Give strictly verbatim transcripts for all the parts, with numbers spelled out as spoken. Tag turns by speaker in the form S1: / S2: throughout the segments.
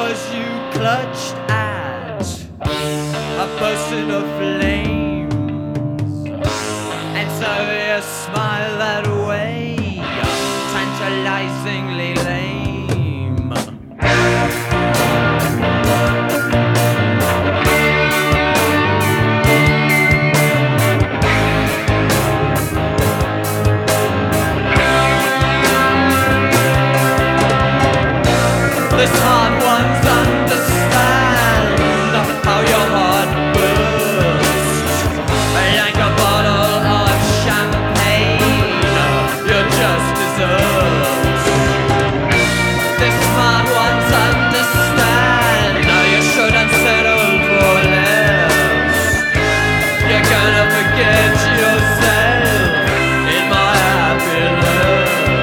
S1: 'cause you clutched at a person of flames, and so you smile that way, tantalizingly lame. The smart ones understand how your heart bursts like a bottle of champagne. You're just desserts. The smart ones understand you shouldn't settle for less. You're gonna forget yourself in my happiness.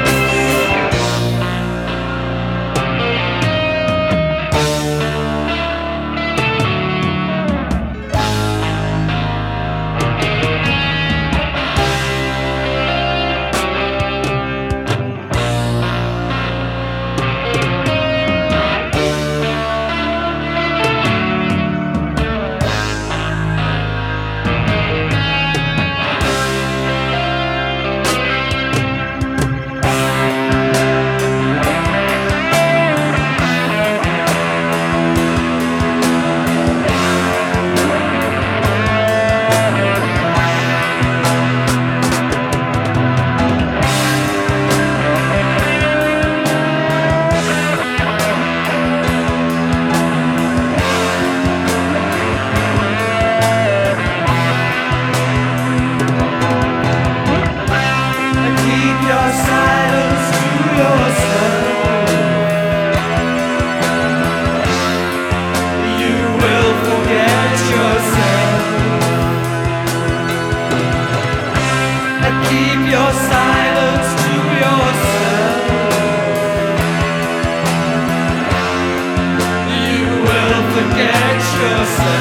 S1: Keep your silence to yourself. You will forget yourself.